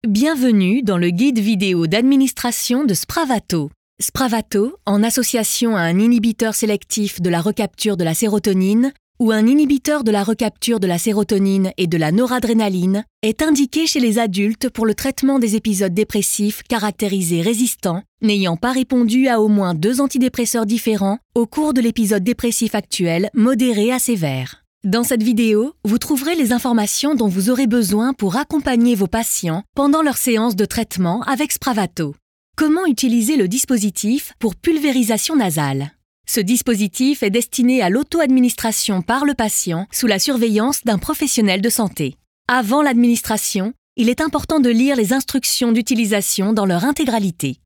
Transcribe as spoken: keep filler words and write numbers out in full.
Bienvenue dans le guide vidéo d'administration de Spravato. Spravato, en association à un inhibiteur sélectif de la recapture de la sérotonine ou un inhibiteur de la recapture de la sérotonine et de la noradrénaline, est indiqué chez les adultes pour le traitement des épisodes dépressifs caractérisés résistants, n'ayant pas répondu à au moins deux antidépresseurs différents au cours de l'épisode dépressif actuel modéré à sévère. Dans cette vidéo, vous trouverez les informations dont vous aurez besoin pour accompagner vos patients pendant leur séance de traitement avec Spravato. Comment utiliser le dispositif pour pulvérisation nasale? Ce dispositif est destiné à l'auto-administration par le patient sous la surveillance d'un professionnel de santé. Avant l'administration, il est important de lire les instructions d'utilisation dans leur intégralité.